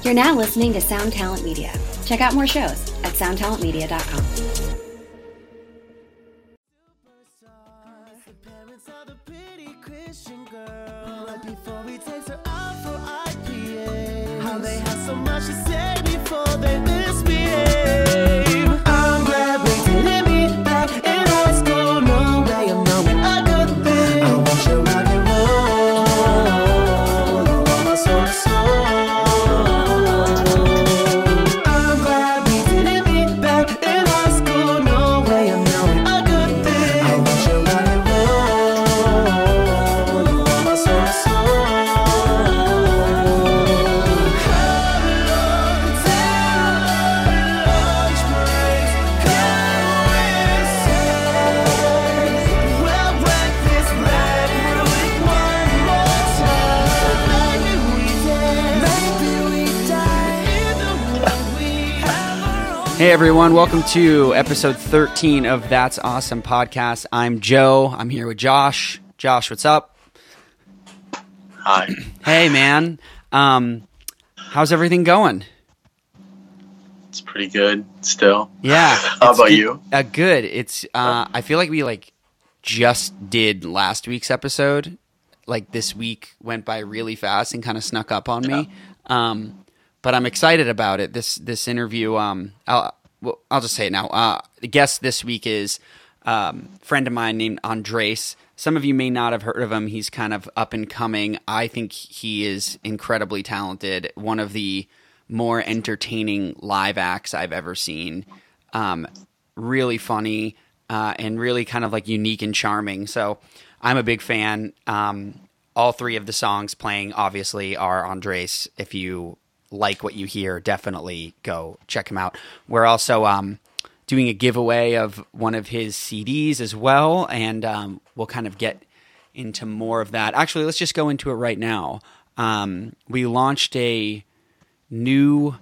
You're now listening to Sound Talent Media. Check out more shows at soundtalentmedia.com. Hey everyone, welcome to episode 13 of That's Awesome Podcast. I'm Joe. I'm here with Josh. Josh, what's up? Hi. Hey man. How's everything going? It's pretty good still. Yeah. How about you? Good. It's I feel like we just did last week's episode. Like this week went by really fast and kind of snuck up on me. But I'm excited about it. This interview, I'll just say it now. The guest this week is a friend of mine named Andres. Some of you may not have heard of him. He's kind of up and coming. I think he is incredibly talented. One of the more entertaining live acts I've ever seen. Really funny and really kind of like unique and charming. So I'm a big fan. All three of the songs playing obviously are Andres. If you like what you hear, definitely go check him out. We're also doing a giveaway of one of his CDs as well, and we'll kind of get into more of that. Actually, let's just go into it right now. We launched a new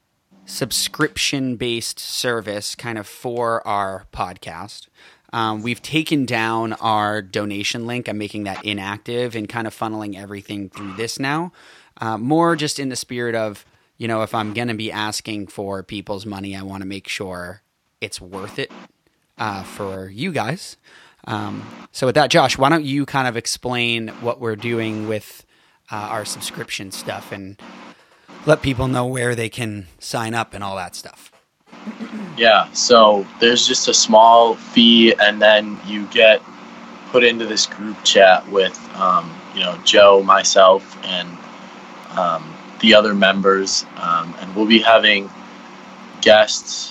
subscription-based service kind of for our podcast. We've taken down our donation link. I'm making that inactive and kind of funneling everything through this now. More just in the spirit of, if I'm going to be asking for people's money, I want to make sure it's worth it for you guys. So with that, Josh, why don't you kind of explain what we're doing with our subscription stuff and let people know where they can sign up and all that stuff. Yeah, so there's just a small fee, and then you get put into this group chat with, Joe, myself, and the other members, and we'll be having guests,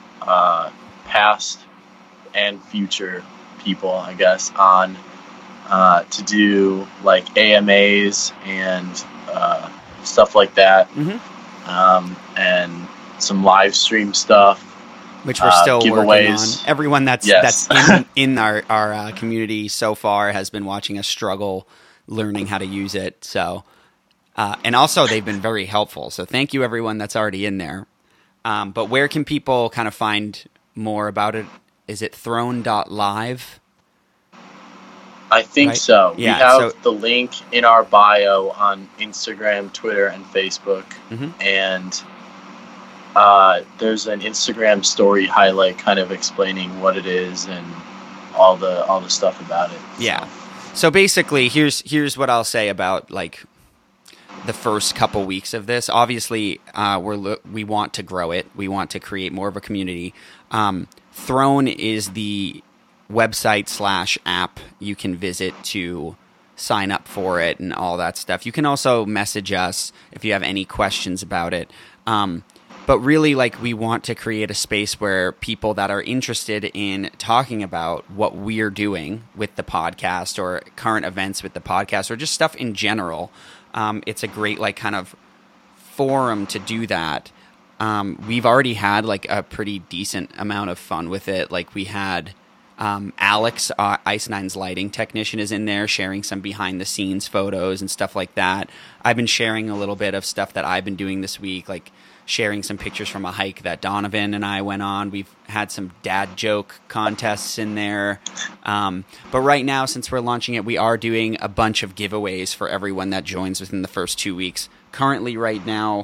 past and future people, I guess, on to do like AMAs and stuff like that, and some live stream stuff, which we're still giveaways. Working on. Everyone that's in our community so far has been watching us struggle learning how to use it. So. And also, they've been very helpful. So thank you, everyone that's already in there. But where can people kind of find more about it? Is it throne.live? I think right? so. Yeah, we have the link in our bio on Instagram, Twitter, and Facebook. And there's an Instagram story highlight kind of explaining what it is and all the stuff about it. Yeah. So basically, here's what I'll say about the first couple weeks of this. Obviously, we want to grow it. We want to create more of a community. Throne is the website / app you can visit to sign up for it and all that stuff. You can also message us if you have any questions about it. But really, we want to create a space where people that are interested in talking about what we're doing with the podcast or current events with the podcast or just stuff in general, it's a great kind of forum to do that. We've already had a pretty decent amount of fun with it. We had Alex, Ice Nine's lighting technician, is in there sharing some behind the scenes photos and stuff like that. I've been sharing a little bit of stuff that I've been doing this week, sharing some pictures from a hike that Donovan and I went on. We've had some dad joke contests in there. But right now, since we're launching it, we are doing a bunch of giveaways for everyone that joins within the first 2 weeks. Currently, right now,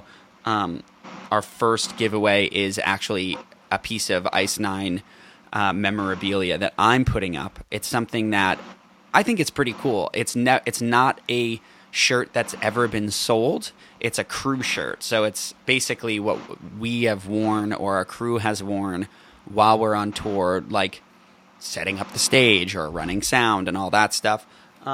our first giveaway is actually a piece of Ice 9 memorabilia that I'm putting up. It's something that I think it's pretty cool. It's not a shirt that's ever been sold. It's a crew shirt. So it's basically what we have worn or our crew has worn while we're on tour, like setting up the stage or running sound and all that stuff.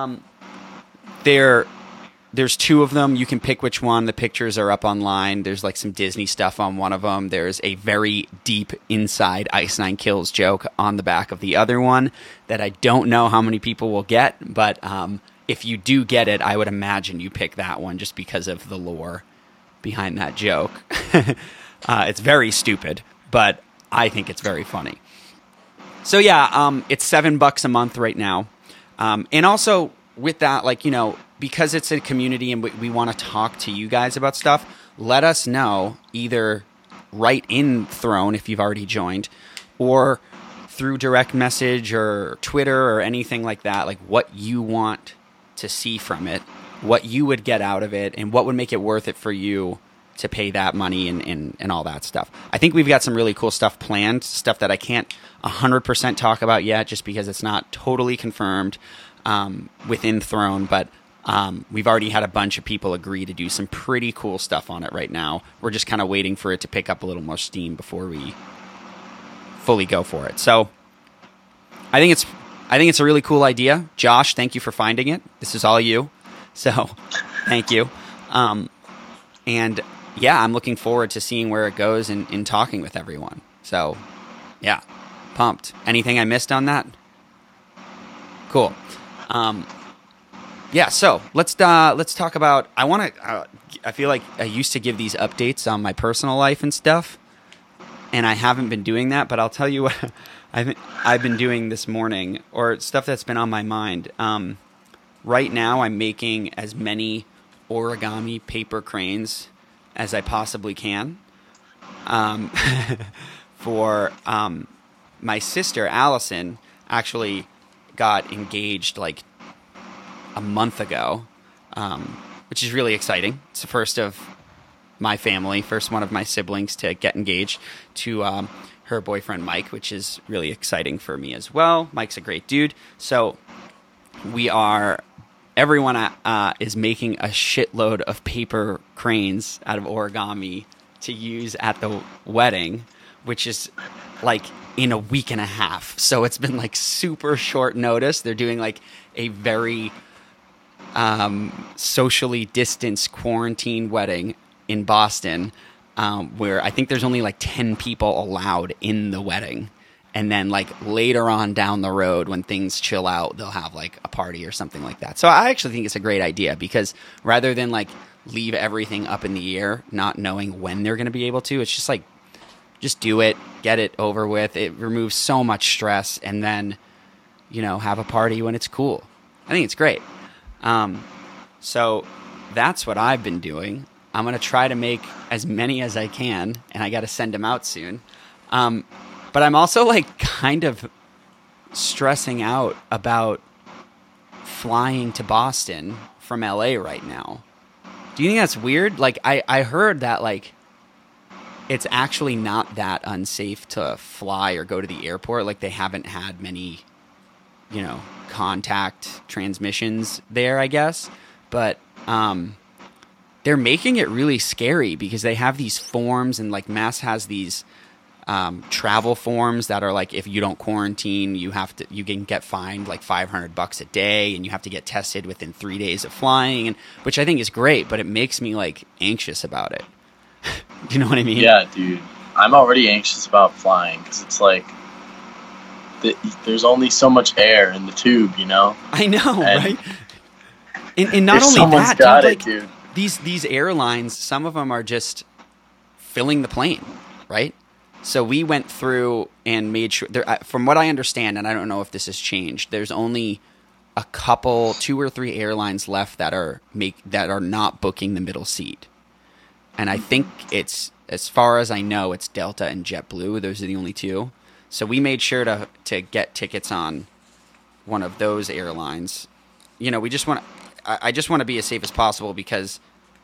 There's two of them. You can pick which one. The pictures are up online. There's like some Disney stuff on one of them. There's a very deep inside Ice 9 Kills joke on the back of the other one that I don't know how many people will get, but if you do get it, I would imagine you pick that one just because of the lore behind that joke. It's very stupid, but I think it's very funny. So yeah, it's $7 a month right now. And also with that, like, you know, because it's a community and we want to talk to you guys about stuff, let us know either right in Throne if you've already joined, or through direct message or Twitter or anything like that, like what you want to see from it, what you would get out of it, and what would make it worth it for you to pay that money and all that stuff. I think we've got some really cool stuff planned, stuff that I can't 100% talk about yet just because it's not totally confirmed within Throne, but we've already had a bunch of people agree to do some pretty cool stuff on it right now. We're just kind of waiting for it to pick up a little more steam before we fully go for it. So I think it's a really cool idea. Josh, thank you for finding it. This is all you. So thank you. And yeah, I'm looking forward to seeing where it goes and talking with everyone. So yeah, pumped. Anything I missed on that? Cool. Yeah, so let's talk about. I feel like I used to give these updates on my personal life and stuff, and I haven't been doing that. But I'll tell you what I've been doing this morning, or stuff that's been on my mind. Right now, I'm making as many origami paper cranes as I possibly can. For my sister Allison actually got engaged like a month ago, which is really exciting. It's the first of my family, first one of my siblings to get engaged to her boyfriend Mike, which is really exciting for me as well. Mike's a great dude. So everyone is making a shitload of paper cranes out of origami to use at the wedding, which is like in a week and a half. So it's been like super short notice. They're doing like a very socially distanced quarantine wedding in Boston, where I think there's only like 10 people allowed in the wedding. And then like later on down the road when things chill out, they'll have like a party or something like that. So I actually think it's a great idea because rather than like leave everything up in the air, not knowing when they're going to be able to, it's just like, just do it, get it over with. It removes so much stress and then, you know, have a party when it's cool. I think it's great. So that's what I've been doing. I'm going to try to make as many as I can, and I got to send them out soon. But I'm also like kind of stressing out about flying to Boston from LA right now. Do you think that's weird? Like I heard that like it's actually not that unsafe to fly or go to the airport. Like they haven't had many, you know, contact transmissions there, I guess. But they're making it really scary because they have these forms, and like Mass has these travel forms that are like, if you don't quarantine, you can get fined like $500 a day, and you have to get tested within 3 days of flying, and which I think is great, but it makes me like anxious about it. Do you know what I mean? Yeah, dude. I'm already anxious about flying because it's like there's only so much air in the tube, you know? I know, right? And not only that, dude. These airlines, some of them are just filling the plane, right? So we went through and made sure, from what I understand, and I don't know if this has changed, there's only a couple, 2 or 3 airlines left that are not booking the middle seat. And I think it's, as far as I know, it's Delta and JetBlue. Those are the only 2. So we made sure to get tickets on one of those airlines. You know, I just want to be as safe as possible because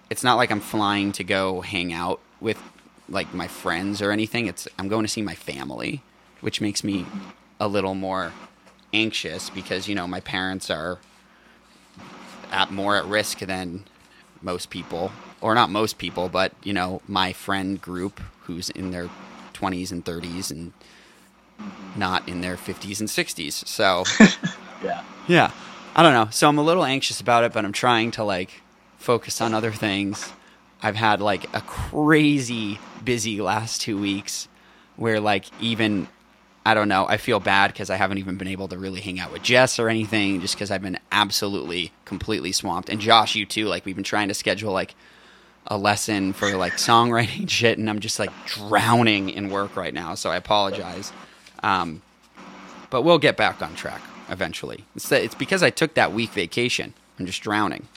it's not like I'm flying to go hang out with like my friends or anything. I'm going to see my family, which makes me a little more anxious because, my parents are more at risk than most people, or not most people, but, my friend group who's in their 20s and 30s and not in their 50s and 60s. So, yeah, I don't know. So I'm a little anxious about it, but I'm trying to like focus on other things. I've had like a crazy busy last 2 weeks where like even, I don't know, I feel bad because I haven't even been able to really hang out with Jess or anything just because I've been absolutely, completely swamped. And Josh, you too, like we've been trying to schedule like a lesson for like songwriting shit and I'm just like drowning in work right now. So I apologize. But we'll get back on track eventually. It's because I took that week vacation. I'm just drowning.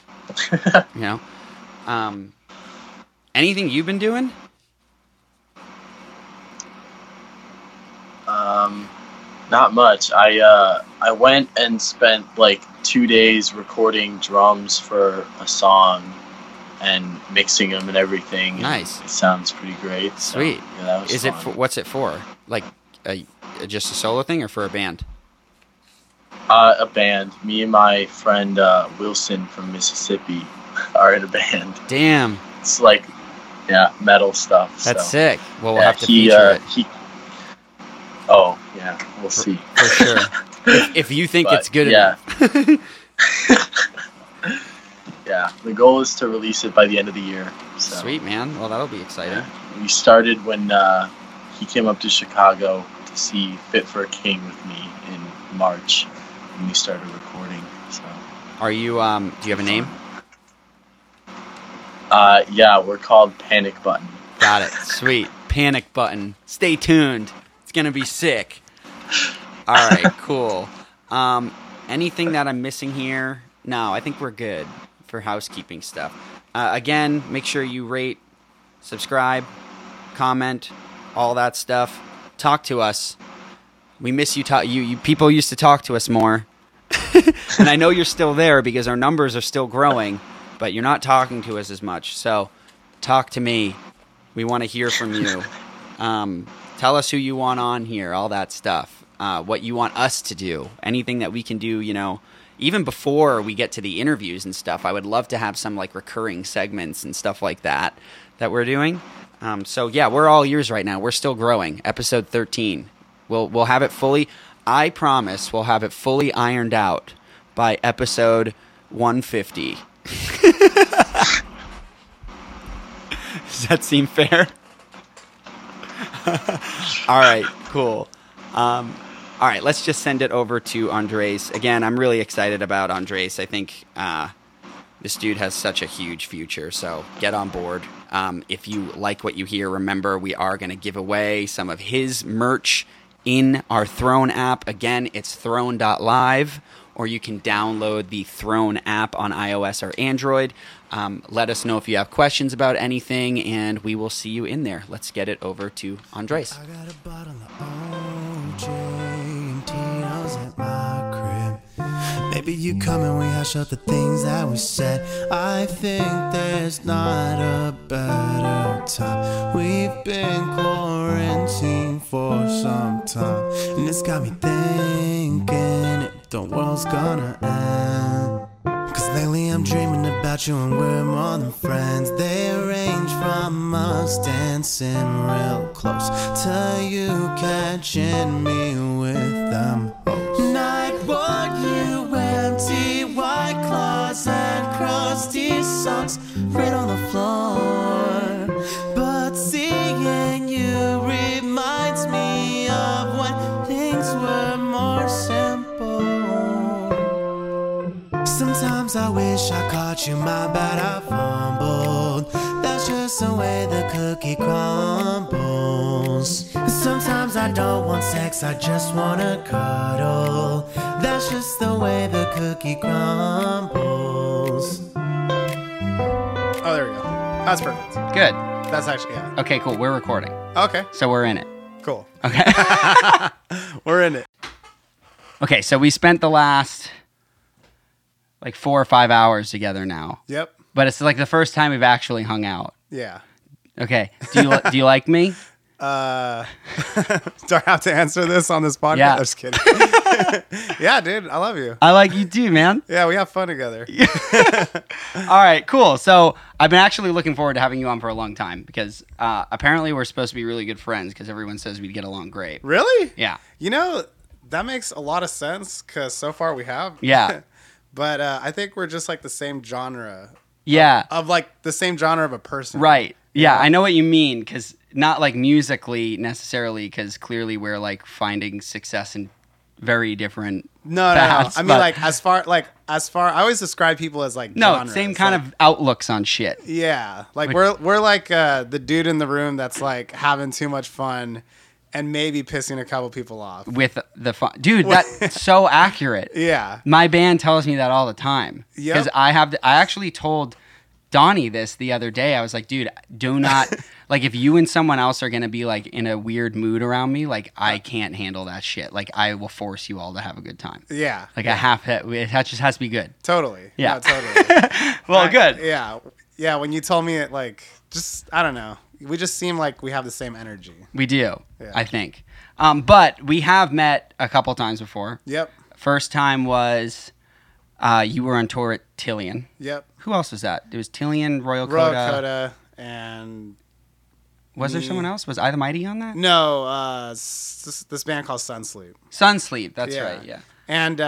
Anything you've been doing? Not much. I went and spent like 2 days recording drums for a song and mixing them and everything. Nice. It sounds pretty great. Sweet. So, yeah, that was fun. What's it for? Like just a solo thing or for a band? A band. Me and my friend Wilson from Mississippi are in a band. Damn. It's like, metal stuff. That's so. sick. Well, we'll have to feature it. Oh, yeah, we'll see. For sure. if you think it's good enough. Yeah, the goal is to release it by the end of the year. So. Sweet, man. Well, that'll be exciting. Yeah. We started when he came up to Chicago to see Fit for a King with me in March, and we started recording. So. Are you? Do you have a name? Yeah, we're called Panic Button. Got it. Sweet. Panic Button. Stay tuned. It's gonna be sick. All right, cool. Anything that I'm missing here? No, I think we're good for housekeeping stuff. Again, make sure you rate, subscribe, comment, all that stuff. Talk to us. We miss you. You people used to talk to us more, and I know you're still there because our numbers are still growing, but you're not talking to us as much. So, talk to me. We want to hear from you. Tell us who you want on here, all that stuff. What you want us to do, anything that we can do, even before we get to the interviews and stuff. I would love to have some like recurring segments and stuff like that we're doing. So yeah, we're all ears right now. We're still growing. Episode 13. We'll have it fully. I promise we'll have it fully ironed out by episode 150. Does that seem fair? All right, cool. All right, let's just send it over to Andres. Again, I'm really excited about Andres. I think this dude has such a huge future, so get on board. If you like what you hear, remember we are going to give away some of his merch in our Throne app. Again, it's throne.live, or you can download the Throne app on iOS or Android. Let us know if you have questions about anything, and we will see you in there. Let's get it over to Andres. I got a bottle of OJ and Tito's at my crib. Maybe you come and we hash out the things that we said. I think there's not a better time. We've been quarantined for some time, and it's got me thinking if the world's gonna end. Cause lately I'm dreaming about you and we're more than friends. They range from us dancing real close to you catching me with them hoes. Night walk, you empty white claws and crusty socks right on the floor. But seeing you reminds me of when things were more simple. Sometimes I wish I caught you, my bad, I fumbled. That's just the way the cookie crumbles. Sometimes I don't want sex, I just wanna cuddle. That's just the way the cookie crumbles. Oh, there we go. That's perfect. Good. That's actually, yeah. Okay, cool. We're recording. Okay, So we're in it. cool. Okay. We're in it. Okay, so we spent the last like 4 or 5 hours together now. Yep. but it's like the first time we've actually hung out. Yeah. Okay. Do you like me? Do I have to answer this on this podcast? Yeah. I'm just kidding. Yeah, dude, I love you. I like you too, man. Yeah, we have fun together. All right, cool. So I've been actually looking forward to having you on for a long time because apparently we're supposed to be really good friends because everyone says we'd get along great. Really? Yeah. You know, that makes a lot of sense because so far we have. Yeah. But I think we're just like the same genre Yeah. of like the same genre of a person. Right. Yeah, I know what you mean because not like musically necessarily because clearly we're like finding success in very different No. paths, I mean, but- like as far I always describe people as like No, genres. same kind like, of outlooks on shit. Yeah, like we're like the dude in the room that's like having too much fun and maybe pissing a couple people off. With the fun. Dude, that's so accurate. Yeah. My band tells me that all the time. Yep. Because I actually told Donnie this the other day. I was like, dude, do not, like, if you and someone else are going to be, like, in a weird mood around me, like, I can't handle that shit. Like, I will force you all to have a good time. Yeah. Like, I have to, it just has to be good. Totally. Yeah. No, totally. Well, good. Yeah. Yeah. When you told me it, like, just, I don't know. We just seem like we have the same energy. We do, Yeah. I think. But we have met a couple times before. Yep. First time was you were on tour at Tillian. Yep. Who else was that? It was Tillian, Royal Royal Coda. Coda and Was there me. someone else? Was I the Mighty on that? no, this band called Sunsleep. Sunsleep, that's Yeah. right, yeah. And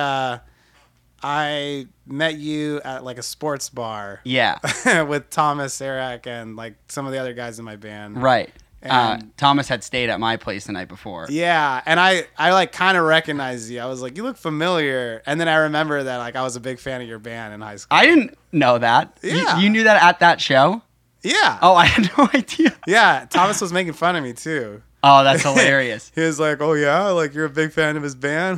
I met you at like a sports bar Yeah, with Thomas, Eric, and like some of the other guys in my band. right. And- Thomas had stayed at my place the night before. Yeah, and I like kind of recognized you. I was like, you look familiar. And then I remember that like I was a big fan of your band in high school. I didn't know that. Yeah. You knew that at that show? Yeah. Oh, I had no idea. Yeah, Thomas was making fun of me too. Oh, that's hilarious. He was like, "Oh yeah, like you're a big fan of his band,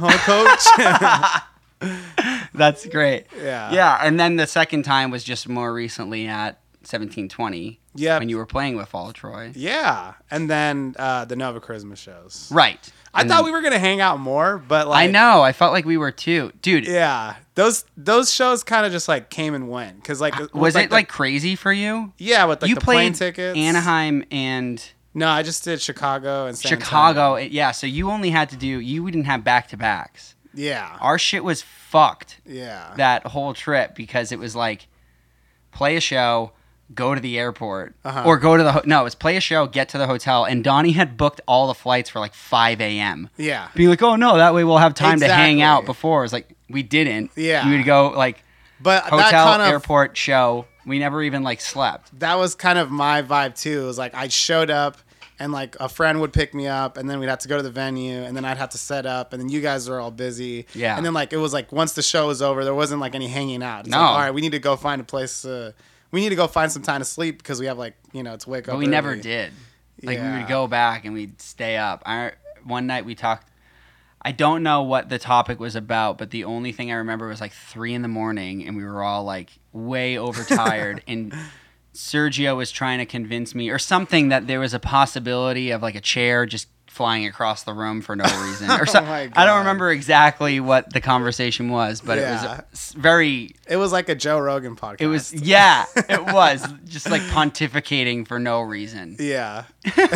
huh, coach?" That's great. Yeah. Yeah, and then the second time was just more recently at 1720 Yep. when you were playing with Fall of Troy. Yeah, and then the Nova Charisma shows. Right. I And thought then- we were gonna hang out more, but like I know. I felt like we were too. Dude, Yeah, those shows kind of just like came and went because like was it the- like crazy for you? yeah with like You the plane played tickets. Anaheim and No, I just did Chicago and San Chicago. Antonio. Yeah, so you only had to do, you didn't have back-to-backs. Yeah, Our shit was fucked yeah, that whole trip because it was like play a show, go to the airport, Uh-huh. or go to the, no, it was play a show, get to the hotel, and Donnie had booked all the flights for like 5 a.m. yeah. Being like, oh no, that way we'll have time to hang Exactly. out before. It was like, we didn't. Yeah. You would go like But that hotel, kind of airport, show. We never even like slept. that was kind of my vibe too. It was like I showed up and like a friend would pick me up and then we'd have to go to the venue and then I'd have to set up and then you guys were all busy. Yeah. And then like it was like once the show was over, there wasn't like any hanging out. It's No. like, all right, we need to go find a place. We need to go find some time to sleep because we have like, to wake up. But we never early. did. Like we Yeah. would go back and we'd stay up. One night we talked. I don't know what the topic was about, but the only thing I remember was like 3 a.m. and we were all like way overtired. And Sergio was trying to convince me or something that there was a possibility of like a chair just flying across the room for no reason or something. my I God. don't remember exactly what the conversation was, but it was Yeah. very. It was like a Joe Rogan podcast. It was it was just like pontificating for no reason. Yeah.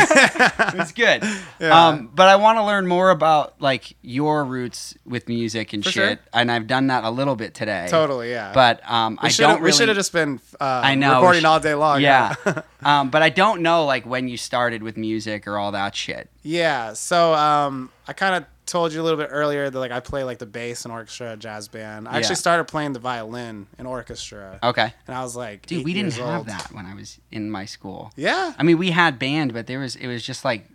It was good. Yeah. But I want to learn more about like your roots with music and For shit, sure. and I've done that a little bit today. Totally. Yeah. But I we don't really. should have just been I know recording all day long. Yeah. But I don't know like when you started with music or all that shit. Yeah, so I kind of told you a little bit earlier that like I play like the bass in orchestra, jazz band. I Yeah. actually started playing the violin in orchestra, Okay. and I was like, Dude, 8 we didn't years have old. that when I was in my school. Yeah, I mean, we had band, but it was just like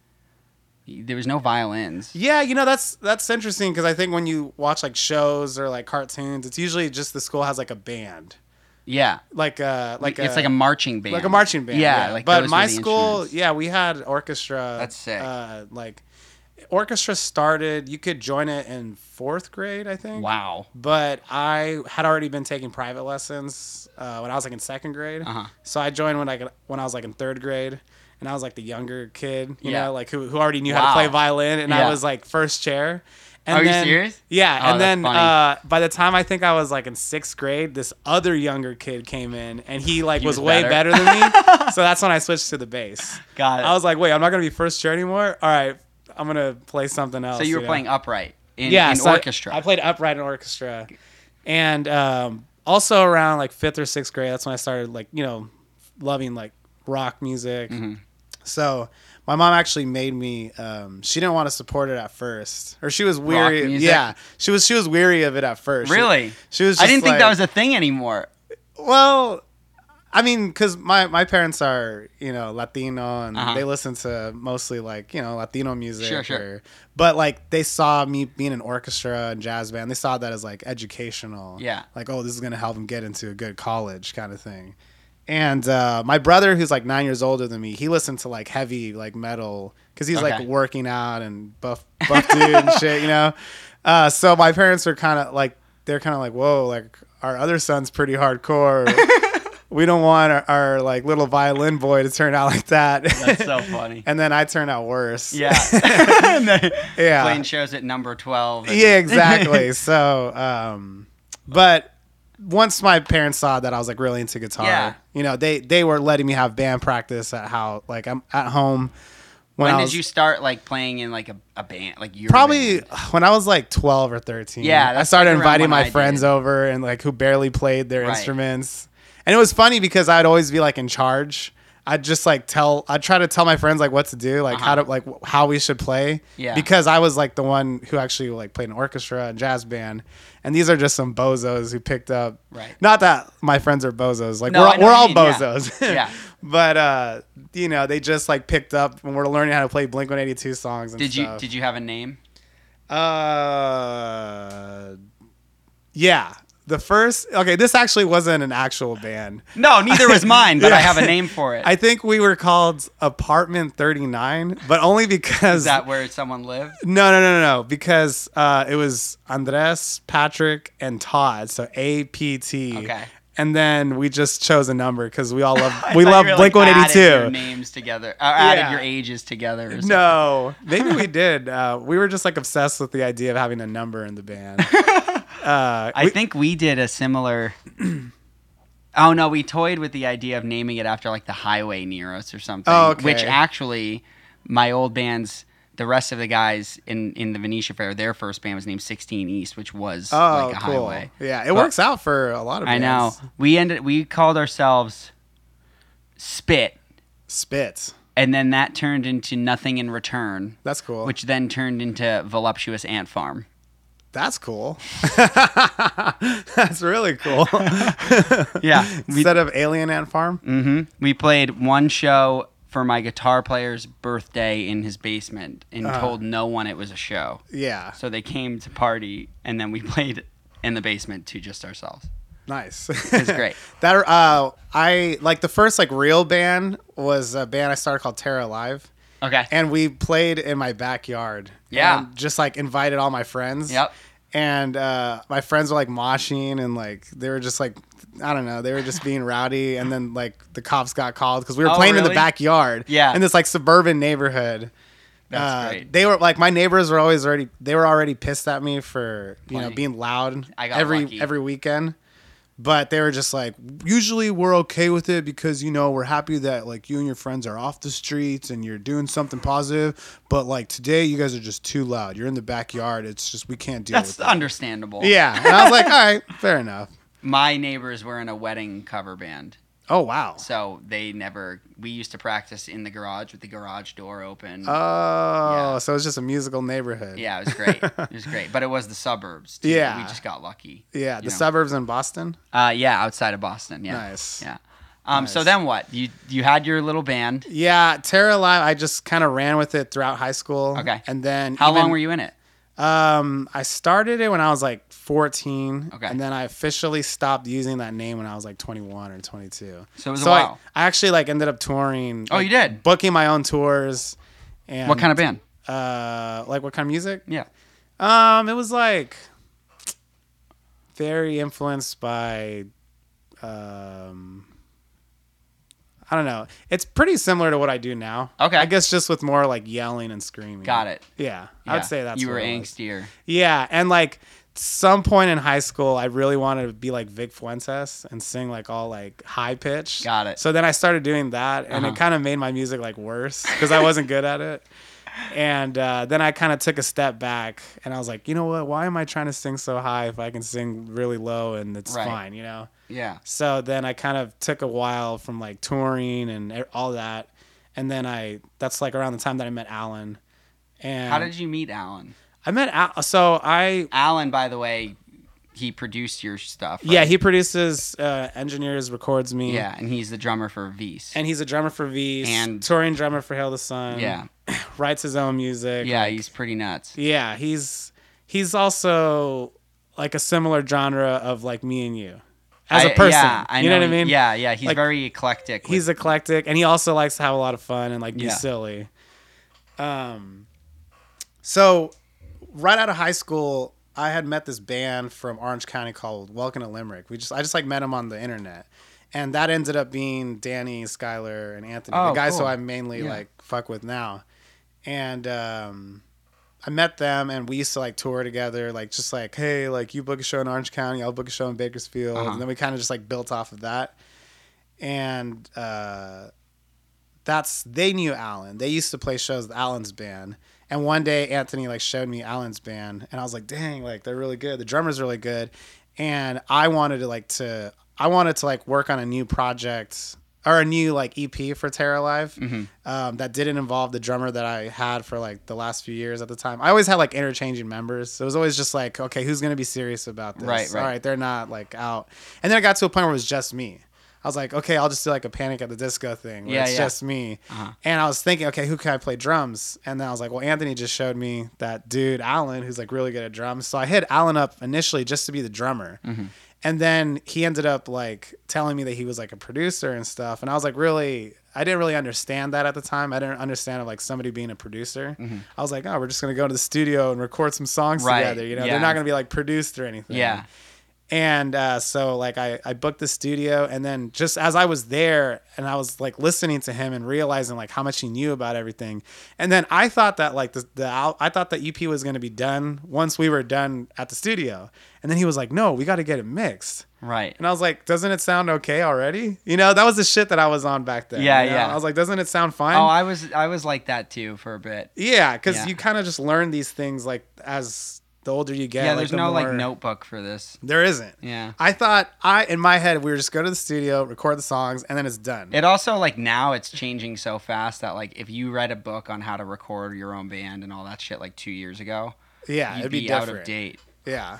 there was no violins. yeah, that's interesting because I think when you watch like shows or like cartoons, it's usually just the school has like a band, Yeah. like It's like a marching band. like a marching band. Yeah. Like but those my were the school, instruments. yeah, we had orchestra. That's sick. Like, Orchestra started, you could join it in 4th grade, I think. Wow. But I had already been taking private lessons when I was like in 2nd grade. So I joined when I was like in 3rd grade. And I was like the younger kid, you know, like who already knew how to play violin. And I was like first chair. And Are you then, serious? Yeah. Oh, and then that's funny. by the time I think I was like in 6th grade, this other younger kid came in and he like He was was way better? better than me. So that's when I switched to the bass. Got it. I was like, wait, I'm not going to be first chair anymore? All right, I'm going to play something else. So you were know? playing upright in So orchestra. I played upright in orchestra. And also around like 5th or 6th grade, that's when I started like, you know, loving like rock music. So my mom actually made me. She didn't want to support it at first, or she was weary. Rock music? Yeah, she was weary of it at first. Really? She was. I Just didn't think like, that was a thing anymore. Well, I mean, because my parents are, you know, Latino and Uh-huh. they listen to mostly like, you know, Latino music. Sure. But like they saw me being an orchestra and jazz band. They saw that as like educational. Yeah. Like, oh, this is gonna help them get into a good college kind of thing. And my brother, who's like 9 years older than me, he listened to like heavy like metal because he's like Okay. working out and buff dude and shit, you know. So my parents are kind of like, they're kind of like, whoa, like our other son's pretty hardcore. We don't want our like little violin boy to turn out like that. That's so funny. And then I turned out worse. Yeah. Yeah. Playing shows at number 12. and- Yeah, exactly. So, but once my parents saw that I was like really into guitar, Yeah. you know, they were letting me have band practice at how like I'm at home. When I did was- you start like playing in like a band, like your Probably band? when I was like 12 or 13. Yeah, I that's started like around inviting when my I friends did. over and like who barely played their Right. instruments. And it was funny because I'd always be like in charge. I'd just like I'd try to tell my friends like what to do, like how we should play. Yeah. Because I was like the one who actually like played an orchestra and jazz band. And these are just some bozos who picked up. Right. Not that my friends are bozos. Like No, I know we're what all you mean, yeah. bozos. Yeah. But you know, they just like picked up when we're learning how to play Blink-182 songs and Did stuff. you have a name? Yeah. This actually wasn't an actual band. No, neither was mine, but I have a name for it. I think we were called Apartment 39, but only because Is that where someone lived? No, because it was Andres, Patrick, and Todd, so APT. Okay. And then we just chose a number because we all love I we thought love you were, like, Blink-182. added your names together, or added Yeah. your ages together. Or something. No, maybe we did. We were just like obsessed with the idea of having a number in the band. I think we did a similar. Oh no, we toyed with the idea of naming it after like the highway near us or something. Oh, okay. Which actually, my old band's, the rest of the guys in the Venetia Fair, their first band was named 16 East, which was like a cool. highway. Yeah, it But- works out for a lot of I bands. know. We called ourselves Spit, Spit. and then that turned into Nothing in Return, That's cool. which then turned into Voluptuous Ant Farm. That's cool. That's really cool. Yeah. Instead of Alien Ant Farm. We played one show for my guitar player's birthday in his basement and told no one it was a show. Yeah. So they came to party, and then we played in the basement to just ourselves. Nice. It's great. That I like the first like real band was a band I started called Terra Alive. Okay. And we played in my backyard. Yeah. And just like invited all my friends. Yep. And my friends were like moshing and like they were just like, I don't know, they were just being rowdy. And then like the cops got called because we were Oh, playing in the really? backyard. Yeah. In this like suburban neighborhood. That's great. They were like my neighbors were already pissed at me for you know Funny. being loud I got lucky. every weekend. But they were just like, usually we're okay with it because, you know, we're happy that, like, you and your friends are off the streets and you're doing something positive. But, like, today you guys are just too loud. You're in the backyard. It's just, we can't deal That's with it. understandable. Yeah. And I was like, all right, fair enough. My neighbors were in a wedding cover band. Oh, wow. So we used to practice in the garage with the garage door open. Oh, Yeah. so it's just a musical neighborhood. Yeah, it was great. It was great. But it was the suburbs, too. Yeah. We just got lucky. Yeah, you the know. suburbs in Boston. Yeah, outside of Boston. Yeah. Nice. Yeah. Nice. So then what? You had your little band. Yeah, Terra Alive, I just kind of ran with it throughout high school. Okay. And then How long were you in it? I started it when I was like 14. Okay. And then I officially stopped using that name when I was like 21 or 22. So it was a while. I actually like ended up touring. Oh, like, you did? Booking my own tours. And What kind of band? Like what kind of music? Yeah. It was like very influenced by, I don't know. It's pretty similar to what I do now. Okay. I guess just with more like yelling and screaming. Got it. Yeah. I would say that's you were what it was. angstier. Yeah, and like some point in high school, I really wanted to be like Vic Fuentes and sing like all like high pitch. Got it. So then I started doing that, and it kind of made my music like worse because I wasn't good at it. And then I kind of took a step back, and I was like, you know what? Why am I trying to sing so high if I can sing really low and it's Right. fine, you know? Yeah. So then I kind of took a while from like touring and all that, and then that's like around the time that I met Alan. And How did you meet Alan? I met Alan, by the way, he produced your stuff. Right? Yeah, he produces, engineers, records me. Yeah, and he's the drummer for V's. And he's a drummer for V's, And- touring drummer for Hail the Sun. Yeah. Writes his own music. Yeah, he's pretty nuts. Yeah, he's also like a similar genre of like me and you. As a person. Yeah, you know what I mean? Yeah, he's Like, very eclectic. He's eclectic, and he also likes to have a lot of fun and like be Yeah. silly. So right out of high school, I had met this band from Orange County called Welcome to Limerick. I just like met them on the internet, and that ended up being Danny, Skylar, and Anthony, the guys cool. who I mainly like fuck with now. And I met them, and we used to like tour together, like just like, hey, like you book a show in Orange County, I'll book a show in Bakersfield, and then we kind of just like built off of that. And they knew Alan. They used to play shows with Alan's band. And one day Anthony like showed me Alan's band, and I was like, dang, like they're really good. The drummer's really good. And I wanted to work on a new project or a new like EP for Terror Alive that didn't involve the drummer that I had for like the last few years at the time. I always had like interchanging members. So it was always just like, okay, who's going to be serious about this? Right. All right, they're not like out. And then it got to a point where it was just me. I was like, okay, I'll just do like a Panic at the Disco thing where it's just me. And I was thinking, okay, who can I play drums? And then I was like, well, Anthony just showed me that dude, Alan, who's like really good at drums. So I hit Alan up initially just to be the drummer. And then he ended up like telling me that he was like a producer and stuff. And I was like, I didn't really understand that at the time. I didn't understand like somebody being a producer. I was like, oh, we're just going to go to the studio and record some songs together. You know, they're not going to be like produced or anything. Yeah. And so like I booked the studio, and then just as I was there and I was like listening to him and realizing like how much he knew about everything, and then I thought that like I thought the EP was going to be done once we were done at the studio, and then he was like, no, we got to get it mixed. Right. And I was like, doesn't it sound okay already? You know, that was the shit that I was on back then. Yeah, you know? yeah. I was like, doesn't it sound fine? Oh, I was like that too for a bit. Yeah, because you kind of just learn these things like as the older you get. Yeah, like, there's no like notebook for this. There isn't. Yeah. I thought in my head we were just go to the studio, record the songs, and then it's done. It also like now it's changing so fast that like if you read a book on how to record your own band and all that shit like 2 years ago, yeah, it'd be out different. of date. Yeah.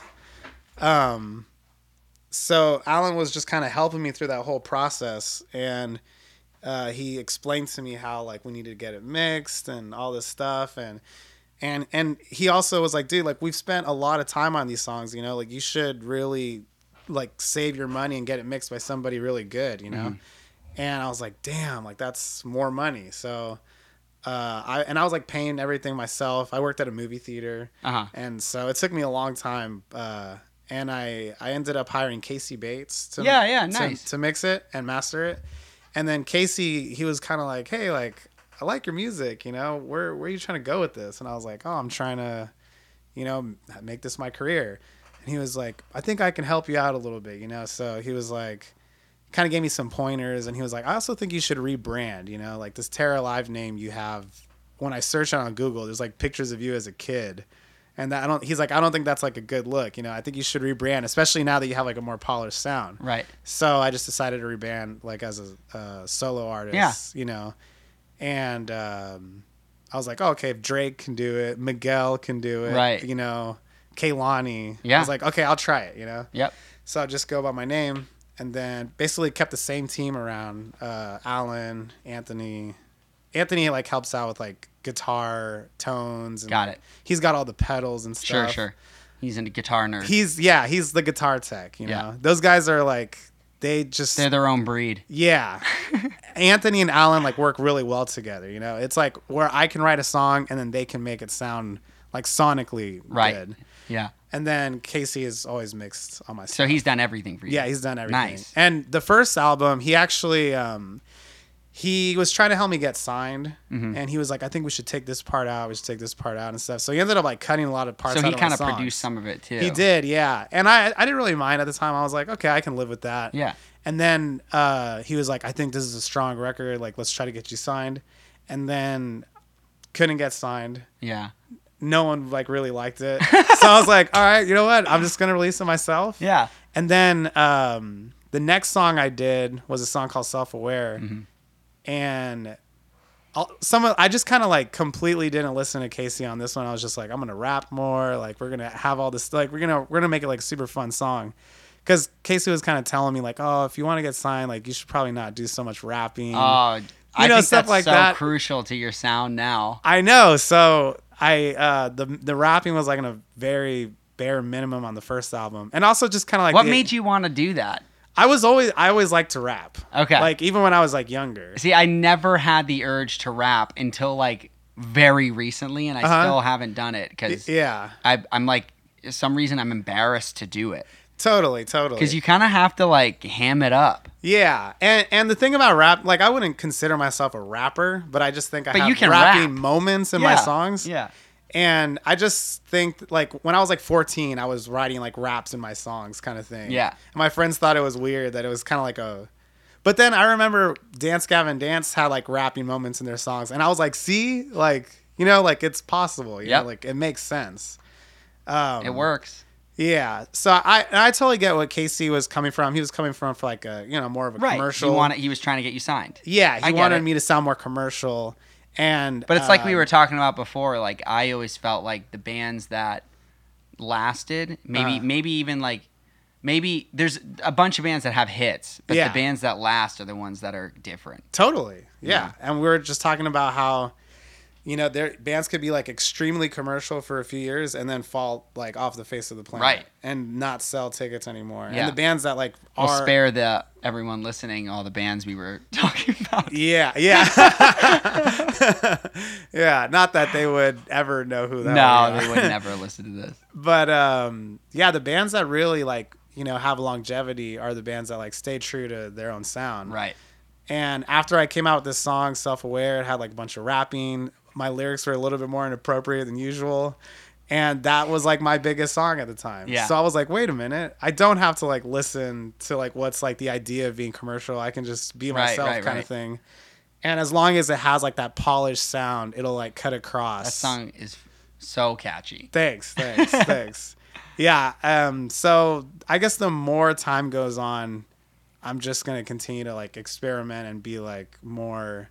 So Alan was just kind of helping me through that whole process, and he explained to me how like we needed to get it mixed and all this stuff, and he also was like, dude, like we've spent a lot of time on these songs, you know, like you should really like save your money and get it mixed by somebody really good, you know. And I was like, damn, like that's more money. So I was like paying everything myself. I worked at a movie theater, and so it took me a long time. And I ended up hiring Casey Bates to mix it and master it. And then Casey, he was kind of like, hey, like I like your music, you know, where are you trying to go with this? And I was like, oh, I'm trying to, you know, make this my career. And he was like, I think I can help you out a little bit, you know. So he was like, kind of gave me some pointers, and he was like, I also think you should rebrand, you know, like this Terror Alive name you have. When I search it on Google, there's like pictures of you as a kid. And that he's like, I don't think that's like a good look. You know, I think you should rebrand, especially now that you have like a more polished sound. Right. So I just decided to rebrand like as a solo artist, you know. And I was like, oh, okay, if Drake can do it, Miguel can do it. Right. You know, Kehlani. Yeah. I was like, okay, I'll try it, you know. Yep. So I just go by my name, and then basically kept the same team around. Alan, Anthony. Anthony like helps out with like guitar tones. And, Got it. He's got all the pedals and stuff. Sure. He's into guitar nerd. He's the guitar tech, you know. Those guys are like they just They're their own breed. yeah. Anthony and Alan like work really well together. You know, it's like where I can write a song and then they can make it sound like sonically good. Yeah. And then Casey is always mixed on my stuff. So he's done everything for you. Yeah, he's done everything. Nice. And the first album, he actually he was trying to help me get signed, and he was like, "I think we should take this part out. We should take this part out and stuff." So he ended up like cutting a lot of parts. So out he of kind my of songs. produced some of it too. He did, yeah. And I didn't really mind at the time. I was like, okay, I can live with that. Yeah. And then he was like, I think this is a strong record. Like, let's try to get you signed. And then couldn't get signed. Yeah. No one like really liked it. So I was like, all right, you know what? I'm just gonna release it myself. Yeah. And then the next song I did was a song called Self Aware, and I just kind of like completely didn't listen to Casey on this one. I was just like, I'm gonna rap more. Like we're gonna have all this. Like we're gonna make it like a super fun song. Because Casey was kind of telling me like, oh, if you want to get signed, like you should probably not do so much rapping. Oh, I think stuff that's like so that. crucial to your sound now. I know. So the rapping was like in a very bare minimum on the first album, and also just kind of like What made you want to do that? I always liked to rap. Okay. Like even when I was like younger. See, I never had the urge to rap until like very recently, and I still haven't done it because Yeah. I'm like, for some reason I'm embarrassed to do it. Totally. Because you kind of have to like ham it up. Yeah, and the thing about rap, like I wouldn't consider myself a rapper, but I just think I have you can rapping rap. moments in my songs. Yeah. And I just think like when I was like 14, I was writing like raps in my songs kind of thing. Yeah. And my friends thought it was weird that it was kind of like a... But then I remember Dance Gavin Dance had like rapping moments in their songs. And I was like, see, like, you know, like it's possible. You know, like it makes sense. It works. Yeah. So I totally get what Casey was coming from. He was coming from for like a, you know, more of a commercial. He was trying to get you signed. Yeah. He wanted me to sound more commercial. But it's like we were talking about before. Like I always felt like the bands that lasted, maybe even like maybe there's a bunch of bands that have hits, but the bands that last are the ones that are different. Totally, yeah. And we were just talking about how, you know, their bands could be like extremely commercial for a few years and then fall like off the face of the planet, right? And not sell tickets anymore. Yeah. And the bands that like we'll spare everyone listening all the bands we were talking about. Yeah. Yeah. Not that they would ever know who that was. No, they would never listen to this. But yeah, the bands that really like, you know, have longevity are the bands that like stay true to their own sound. Right. And after I came out with this song, Self Aware, it had like a bunch of rapping. My lyrics were a little bit more inappropriate than usual. And that was like my biggest song at the time. Yeah. So I was like, wait a minute. I don't have to like listen to like what's like the idea of being commercial. I can just be myself kind of thing. And as long as it has like that polished sound, it'll like cut across. That song is so catchy. Thanks. Yeah. So I guess the more time goes on, I'm just going to continue to like experiment and be like more...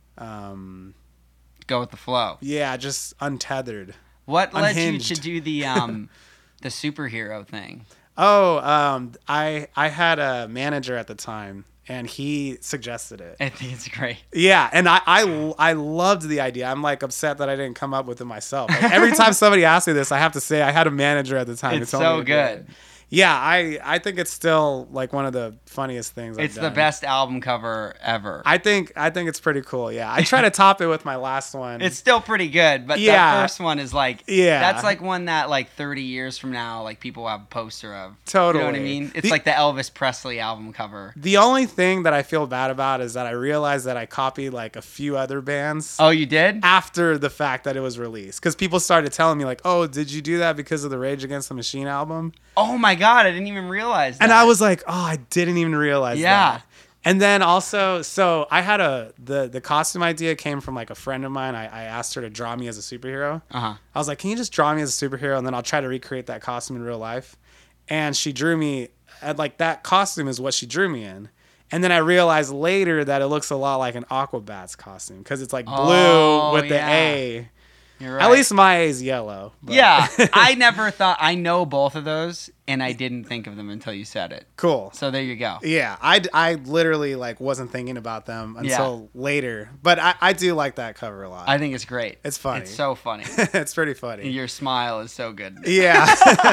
go with the flow. Yeah, just untethered. What unhinged. led you to do the superhero thing? Oh, I had a manager at the time, and he suggested it. I think it's great. Yeah, and I loved the idea. I'm like upset that I didn't come up with it myself. Like, every time somebody asks me this, I have to say I had a manager at the time. It's so good. Yeah, I think it's still like one of the funniest things I've done. It's the best album cover ever. I think it's pretty cool. Yeah, I try to top it with my last one. It's still pretty good, but that first one is like, that's like one that like 30 years from now, like people have a poster of. Totally. You know what I mean? It's like the Elvis Presley album cover. The only thing that I feel bad about is that I realized that I copied like a few other bands. Oh, you did? After the fact that it was released, because people started telling me like, "Oh, did you do that because of the Rage Against the Machine album?" Oh my God, I didn't even realize that. And I was like, oh, I didn't even realize that. And then also, so I had the costume idea came from like a friend of mine. I asked her to draw me as a superhero. I was like, can you just draw me as a superhero? And then I'll try to recreate that costume in real life. And she drew me, and like that costume is what she drew me in. And then I realized later that it looks a lot like an Aquabats costume because it's like blue with the A. You're right. At least my A is yellow. But. Yeah, I never thought. I know both of those, and I didn't think of them until you said it. Cool. So there you go. Yeah, I literally like wasn't thinking about them until later, but I do like that cover a lot. I think it's great. It's funny. It's so funny. It's pretty funny. Your smile is so good. Yeah.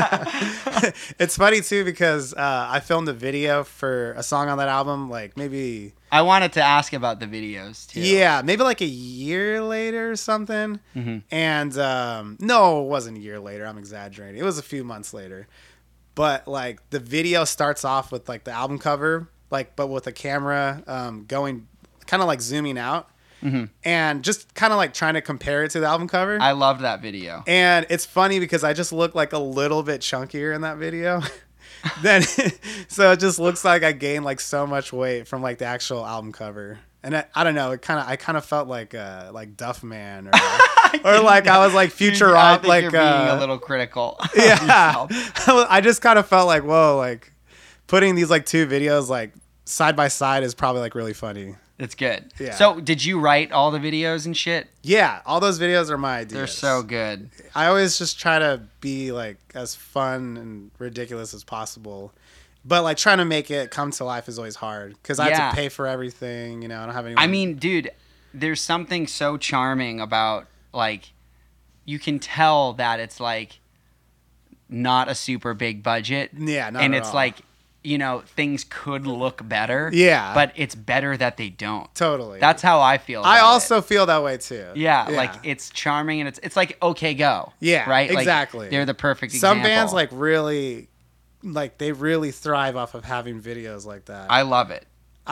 It's funny too because I filmed a video for a song on that album like maybe I wanted to ask about the videos too. Yeah, maybe like a year later or something. Mm-hmm. And no, it wasn't a year later. I'm exaggerating. It was a few months later. But like the video starts off with like the album cover, like but with the camera going kind of like zooming out. Mm-hmm. And just kind of like trying to compare it to the album cover. I loved that video. And it's funny because I just look like a little bit chunkier in that video. Then so it just looks like I gained like so much weight from like the actual album cover. And I don't know, I kind of felt like Duff Man or like I was like Future I Rock, think like you're being a little critical. yeah. I just kind of felt like, whoa, like putting these like two videos like side by side is probably like really funny. It's good. Yeah. So did you write all the videos and shit? Yeah, all those videos are my ideas. They're so good. I always just try to be like as fun and ridiculous as possible. But like trying to make it come to life is always hard because I have to pay for everything, you know, I don't have anyone. I mean, dude, there's something so charming about like you can tell that it's like not a super big budget. Yeah, not and at it's all. like, you know, things could look better. Yeah. But it's better that they don't. Totally. That's how I feel. I about also it. feel that way too. Yeah, like it's charming and it's like OK Go. Yeah, right. Exactly. Like, they're the perfect Some example. bands like really, like they really thrive off of having videos like that. I love it.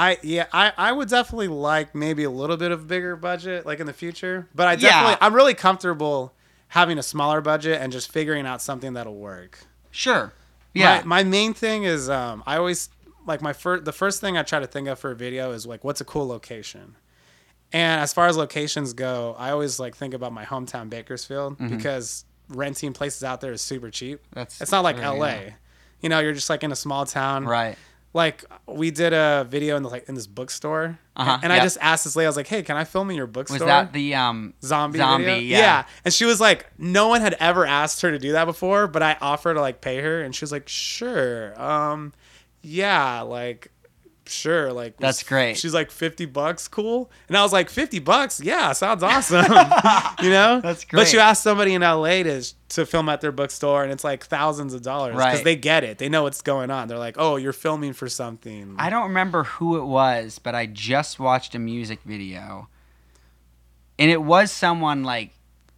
I would definitely like maybe a little bit of bigger budget like in the future, but I'm really comfortable having a smaller budget and just figuring out something that'll work. Sure. Yeah. My main thing is I always like the first thing I try to think of for a video is like what's a cool location. And as far as locations go, I always like think about my hometown Bakersfield because renting places out there is super cheap. It's not like LA. Yeah. You know, you're just like in a small town. Right. Like we did a video in this bookstore, and I just asked this lady, I was like, "Hey, can I film in your bookstore?" Was that the zombie video? Yeah. And she was like, no one had ever asked her to do that before, but I offered to like pay her, and she was like, "Sure, yeah, like." Sure, like that's great. She's like $50, cool, and I was like $50, yeah, sounds awesome. You know, that's great. But you ask somebody in LA to film at their bookstore, and it's like thousands of dollars because they get it, they know what's going on. They're like, oh, you're filming for something. I don't remember who it was, but I just watched a music video, and it was someone like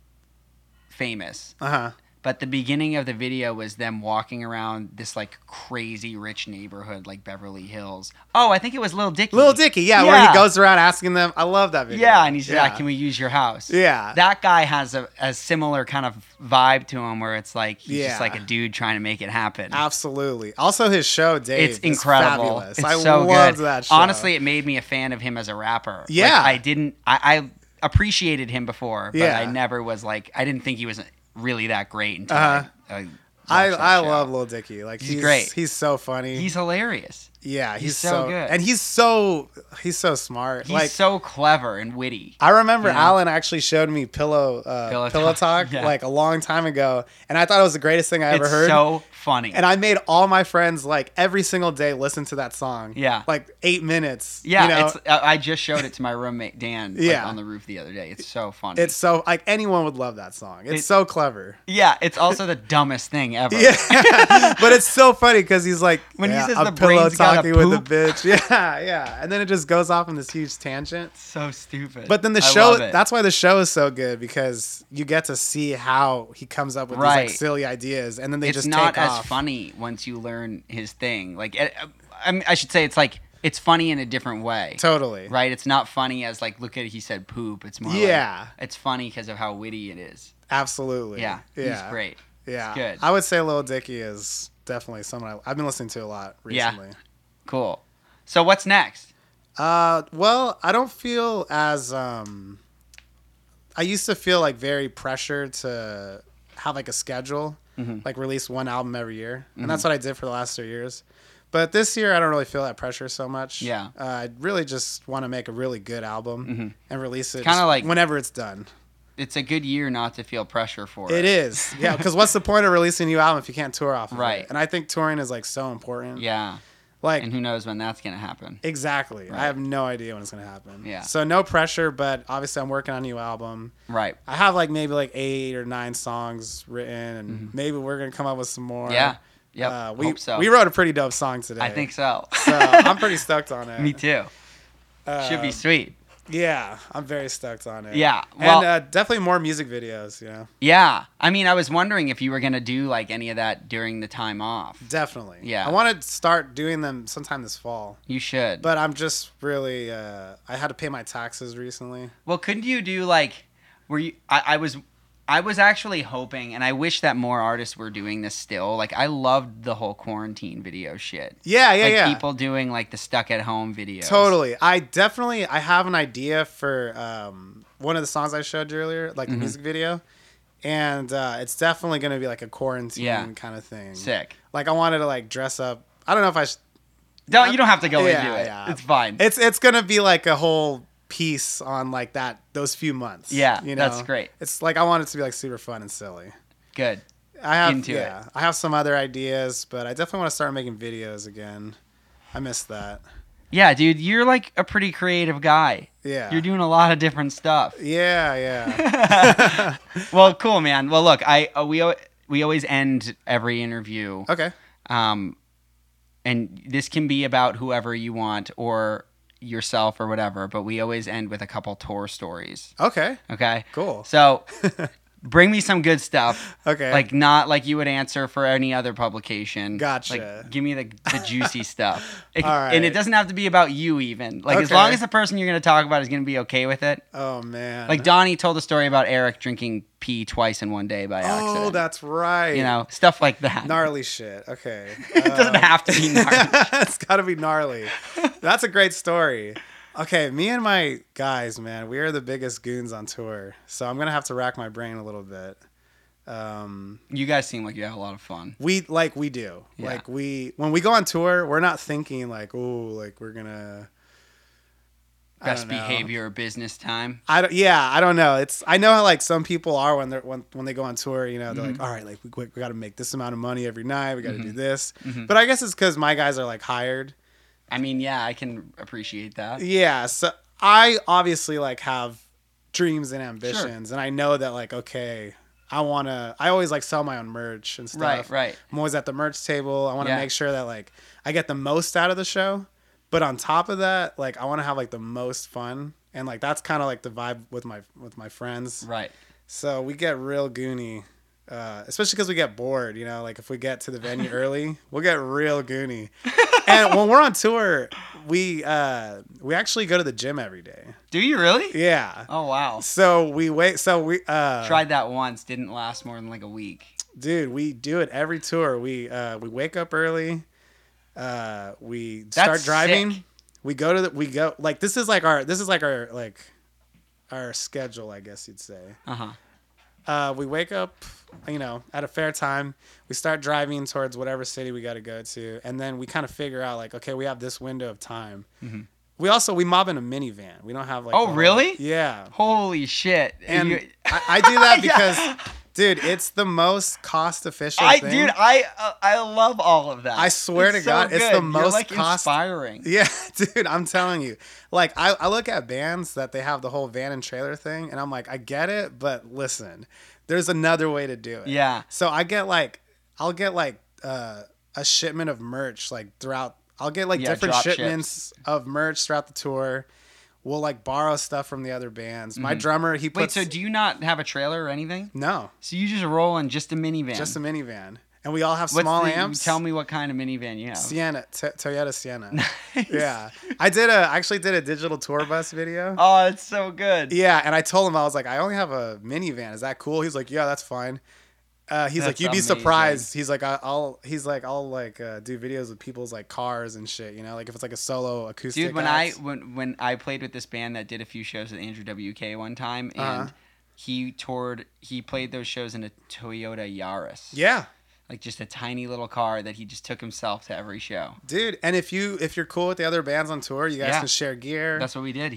famous. But the beginning of the video was them walking around this like crazy rich neighborhood like Beverly Hills. Oh, I think it was Lil Dicky. Lil Dicky, yeah, where he goes around asking them. I love that video. Yeah, and he's like, can we use your house? Yeah. That guy has a similar kind of vibe to him where it's like he's just like a dude trying to make it happen. Absolutely. Also his show, Dave, it's incredible. Fabulous. It's so loved good. That show. Honestly, it made me a fan of him as a rapper. Yeah. Like, I appreciated him before, but yeah. I never was like, I didn't think he was really that great until I love Lil Dicky. Like he's great. He's so funny. He's hilarious. Yeah, he's so good, and he's so smart. He's like so clever and witty. I remember Alan actually showed me Pillow Talk yeah. like a long time ago, and I thought it was the greatest thing I ever heard. So funny. And I made all my friends like every single day listen to that song. Yeah, like 8 minutes. Yeah, you know? I just showed it to my roommate Dan. Like, on the roof the other day. It's so funny. It's so like anyone would love that song. It's so clever. Yeah, it's also the dumbest thing ever. Yeah, but it's so funny because he's like when he says a the pillow brain's talking gotta with a poop. bitch. Yeah, and then it just goes off in this huge tangent. So stupid. But then the show, that's why the show is so good because you get to see how he comes up with these like silly ideas, and then they just take off. It's not as funny once you learn his thing. Like, I should say it's funny in a different way. Totally. Right? It's not funny as like, look at he said poop. It's more like, it's funny because of how witty it is. Absolutely. Yeah. He's great. Yeah. It's good. I would say Lil Dicky is definitely someone I've been listening to a lot recently. Yeah. Cool. So what's next? Well, I don't feel as I used to feel like very pressured to have like a schedule, like release one album every year, and that's what I did for the last 3 years. But this year, I don't really feel that pressure so much. Yeah. I really just want to make a really good album and release it kind of like whenever it's done. it's a good year not to feel pressure for It is. Yeah, because what's the point of releasing a new album if you can't tour off of Right. it? And I think touring is like so important. Yeah. Like, And who knows when that's going to happen. exactly. Right. I have no idea when it's going to happen. Yeah. So no pressure, but obviously I'm working on a new album. Right. I have like maybe like 8 or 9 songs written, and maybe we're going to come up with some more. Yeah. Yep. We, Hope so. we wrote a pretty dope song today. I think so. So I'm pretty stoked on it. Me too. Should be sweet. Yeah, I'm very stoked on it. Yeah, well- and definitely more music videos, Yeah. I mean, I was wondering if you were going to do like any of that during the time off. Definitely. Yeah. I want to start doing them sometime this fall. You should. But I'm just really, I had to pay my taxes recently. Well, couldn't you do like, were you, I was actually hoping, and I wish that more artists were doing this still. Like, I loved the whole quarantine video shit. Yeah, like yeah. people doing like the stuck at home videos. Totally. I have an idea for one of the songs I showed you earlier, like the music video. And it's definitely going to be like a quarantine kind of thing. Sick. Like I wanted to like dress up. I don't know if I should. You don't have to go Yeah, into it. yeah. It's fine. It's going to be like a whole piece on like those few months. Yeah, you know? that's great. It's like I want it to be like super fun and silly. Good. I have Into it. I have some other ideas, but I definitely want to start making videos again. I miss that. Yeah, dude, you're like a pretty creative guy. Yeah. You're doing a lot of different stuff. Yeah. Well, cool, man. Well, look, we always end every interview. Okay. And this can be about whoever you want or yourself or whatever, but we always end with a couple tour stories. Okay. Okay? Cool. So bring me some good stuff. Okay. Like not like you would answer for any other publication. Gotcha. Like give me the juicy stuff. All right. And it doesn't have to be about you even. Like as Okay. long as the person you're going to talk about is going to be okay with it. Oh man. Like Donnie told a story about Eric drinking pee twice in one day by accident. Oh, that's right. You know, stuff like that. Gnarly shit. Okay. It doesn't have to be gnarly. It's got to be gnarly. That's a great story. Okay, me and my guys, man, we are the biggest goons on tour. So I'm going to have to rack my brain a little bit. You guys seem like you have a lot of fun. We do. Yeah. Like when we go on tour, we're not thinking like, "Oh, like we're going to Best behavior or business time. I don't know. I know how like some people are when they go on tour, you know, they're like, all right, like we got to make this amount of money every night. We got to do this. But I guess it's because my guys are like hired. I mean, yeah, I can appreciate that. Yeah. So I obviously like have dreams and ambitions, and I know that like, okay, I always like sell my own merch and stuff. Right. I'm always at the merch table. I want to Yeah. make sure that like I get the most out of the show. But on top of that, like I want to have like the most fun, and like that's kind of like the vibe with my friends. Right. So we get real goony, especially because we get bored. You know, like if we get to the venue early, we'll get real goony. And when we're on tour, we actually go to the gym every day. Do you really? Yeah. Oh, wow. So we wait. So we Tried that once. Didn't last more than like a week. dude, we do it every tour. We wake up early. We start That's driving. sick. We go like this is like our schedule, I guess you'd say. Uh-huh. We wake up, you know, at a fair time. We start driving towards whatever city we got to go to, and then we kind of figure out like, okay, we have this window of time. We mob in a minivan. We don't have like. Oh, the whole- really? Yeah. Holy shit. And You- I do that Yeah. because, dude, it's the most cost efficient thing. Dude, I love all of that. I swear to It's so God, it's good. the You're, most like, cost- inspiring. Yeah, dude, I'm telling you. Like, I look at bands that they have the whole van and trailer thing, and I'm like, I get it, but listen, there's another way to do it. Yeah. So I'll get a shipment of merch like throughout. I'll get like different drop shipments of merch throughout the tour. We'll like borrow stuff from the other bands. My drummer, he Wait, puts. so do you not have a trailer or anything? No, So you just roll in just a minivan? just a minivan, and we all have What's small the- amps. Tell me what kind of minivan you have. Sienna, Toyota Sienna. Yeah, I actually did a digital tour bus video. Oh, it's so good. Yeah, and I told him, I was like, I only have a minivan. Is that cool? He's like, yeah, that's fine. He's like, That's you'd be amazing. surprised. He's like, I'll do videos with people's like cars and shit. You know, like if it's like a solo acoustic. Dude, when act. when I played with this band that did a few shows with Andrew WK one time, and he played those shows in a Toyota Yaris. Yeah, Like just a tiny little car that he just took himself to every show. dude. And if you're cool with the other bands on tour, you guys Yeah. can share gear. That's what we did.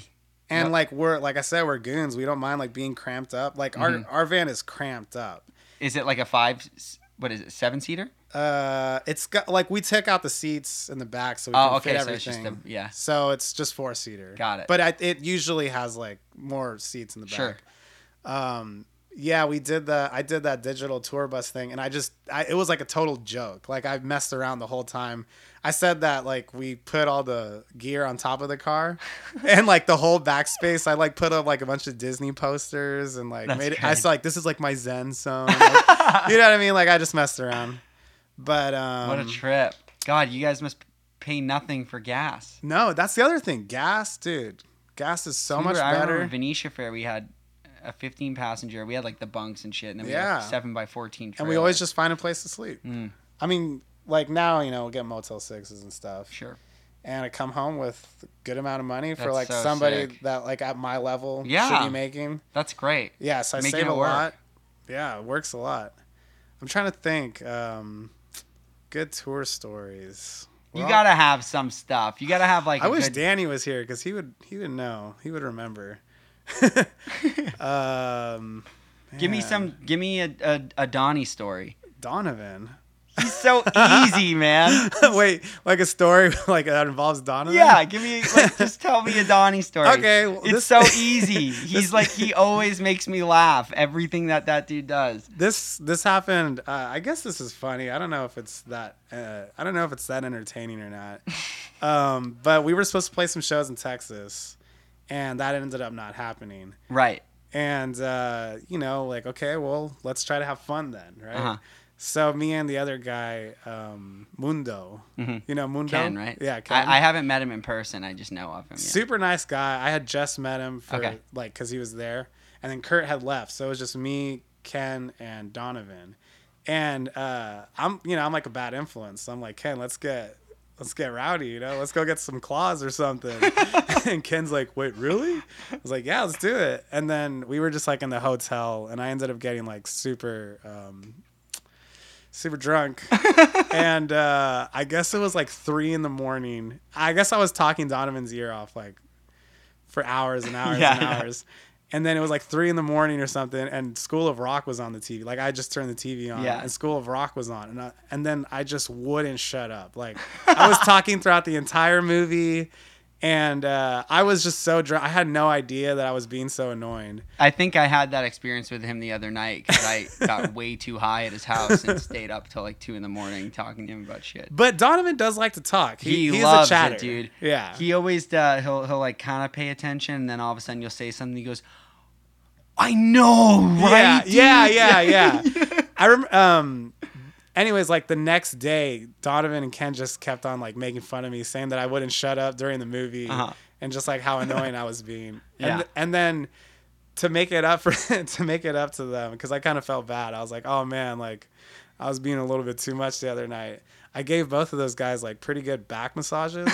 And Yep. like like I said, we're goons. We don't mind like being cramped up. Like our van is cramped up. Is it like a 7-seater? It's got like we took out the seats in the back so we Oh, can okay, fit so it's everything. just yeah. So it's just 4-seater. Got it. But it usually has like more seats in the back. Sure. Yeah, I did that digital tour bus thing, and it was like a total joke. Like I messed around the whole time. I said that like we put all the gear on top of the car, and like the whole backspace, I like put up like a bunch of Disney posters and like That's made it. good. I said like this is like my Zen zone. Like, you know what I mean? Like I just messed around. But What a trip. God, you guys must pay nothing for gas. no, that's the other thing. Gas, dude. Gas is so much I better. remember Venetia Fair, we had a 15-passenger. We had like the bunks and shit, and then we Yeah. had a 7x14 trailer. And we always just find a place to sleep. Mm. I mean, like now, we'll get Motel 6s and stuff. Sure. And I come home with a good amount of money for That's like so somebody sick. that like at my level Yeah. should be making. That's great. Yes, I Making save it a work. lot. Yeah, it works a lot. I'm trying to think. Good tour stories. You Well, gotta have some stuff. You gotta have like. I a wish good... Danny was here because he would know. He would remember. Give me man. Give me a Donnie story. Donovan. He's so easy, man. Wait, like a story like that involves Donovan? Yeah, give me just tell me a Donnie story. Okay, well, it's this- so easy. He's like he always makes me laugh. Everything that dude does. This happened. I guess this is funny. I don't know if it's that. I don't know if it's that entertaining or not. But we were supposed to play some shows in Texas, and that ended up not happening. Right. And like, okay, well, let's try to have fun then, right? Uh-huh. So me and the other guy, Mundo, you know Mundo, Ken, right? Yeah, Ken. I haven't met him in person. I just know of him. Yeah. Super nice guy. I had just met him for Okay. because he was there, and then Kurt had left, so it was just me, Ken, and Donovan. And I'm like a bad influence. So I'm like, Ken, let's get rowdy, let's go get some claws or something. And Ken's like, wait, really? I was like, yeah, let's do it. And then we were just like in the hotel, and I ended up getting like super drunk. And I guess it was like 3 a.m. I guess I was talking Donovan's ear off like for hours and hours and hours. And then it was like 3 a.m. or something, and School of Rock was on the TV. Like I just turned the TV on, and School of Rock was on, and then I just wouldn't shut up. Like I was talking throughout the entire movie, and I was just so drunk. I had no idea that I was being so annoying. I think I had that experience with him the other night because I got way too high at his house and stayed up till like 2 a.m. talking to him about shit. But Donovan does like to talk. He's loves a chatter, it, dude. Yeah. He always he'll like kind of pay attention, and then all of a sudden you'll say something. He goes, "I know, right?" Yeah. I remember. Anyways, like the next day, Donovan and Ken just kept on like making fun of me, saying that I wouldn't shut up during the movie, and just like how annoying I was being. And then to make it up to them, because I kind of felt bad. I was like, oh man, like I was being a little bit too much the other night. I gave both of those guys like pretty good back massages.